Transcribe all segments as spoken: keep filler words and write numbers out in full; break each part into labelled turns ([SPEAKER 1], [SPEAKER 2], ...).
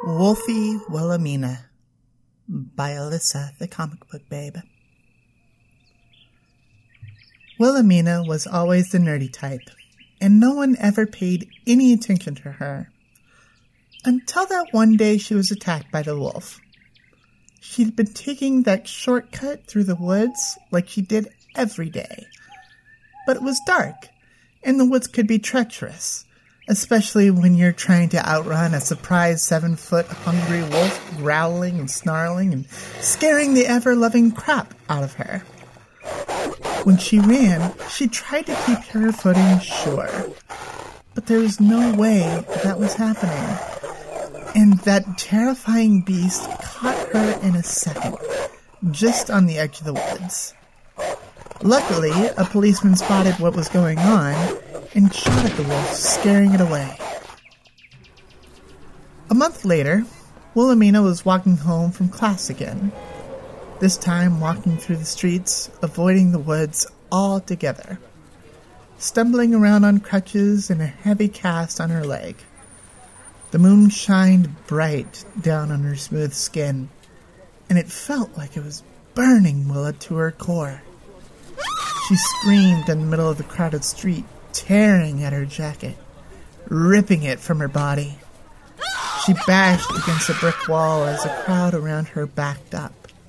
[SPEAKER 1] Wolfie Wilhelmina by Alyssa, the comic book babe. Wilhelmina was always the nerdy type, and no one ever paid any attention to her. Until that one day she was attacked by the wolf. She'd been taking that shortcut through the woods like she did every day. But it was dark, and the woods could be treacherous, especially when you're trying to outrun a surprise seven-foot hungry wolf growling and snarling and scaring the ever-loving crap out of her. When she ran, she tried to keep her footing sure, but there was no way that was happening. And that terrifying beast caught her in a second, just on the edge of the woods. Luckily, a policeman spotted what was going on and shot at the wolf, scaring it away. A month later, Wilhelmina was walking home from class again, this time walking through the streets, avoiding the woods altogether, stumbling around on crutches and a heavy cast on her leg. The moon shined bright down on her smooth skin, and it felt like it was burning Willa to her core. She screamed in the middle of the crowded street, tearing at her jacket, ripping it from her body. She bashed against a brick wall as the crowd around her backed up.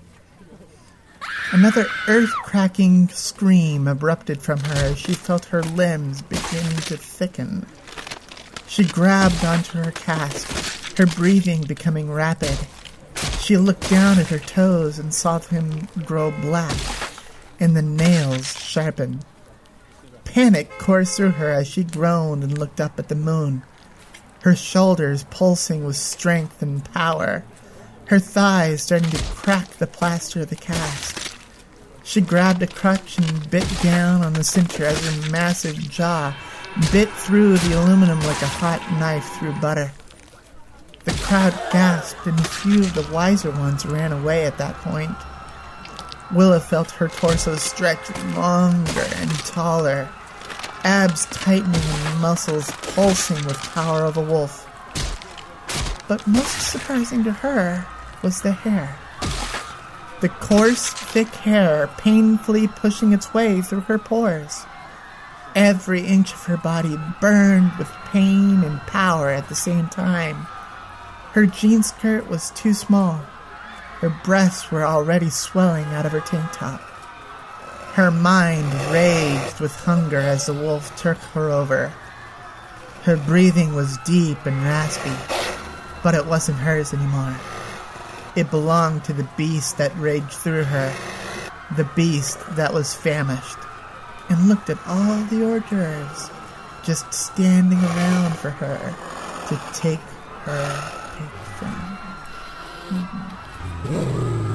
[SPEAKER 1] Another earth-cracking scream erupted from her as she felt her limbs begin to thicken. She grabbed onto her cast, her breathing becoming rapid. She looked down at her toes and saw them grow black, and the nails sharpen. Panic coursed through her as she groaned and looked up at the moon, her shoulders pulsing with strength and power, her thighs starting to crack the plaster of the cast. She grabbed a crutch and bit down on the center as her massive jaw bit through the aluminum like a hot knife through butter. The crowd gasped, and a few of the wiser ones ran away at that point. Willa felt her torso stretch longer and taller, abs tightening and muscles pulsing with power of a wolf. But most surprising to her was the hair. The coarse, thick hair painfully pushing its way through her pores. Every inch of her body burned with pain and power at the same time. Her jean skirt was too small. Her breasts were already swelling out of her tank top. Her mind raged with hunger as the wolf took her over. Her breathing was deep and raspy, but it wasn't hers anymore. It belonged to the beast that raged through her, the beast that was famished, and looked at all the hors d'oeuvres just standing around for her to take her pick from. Mm-hmm.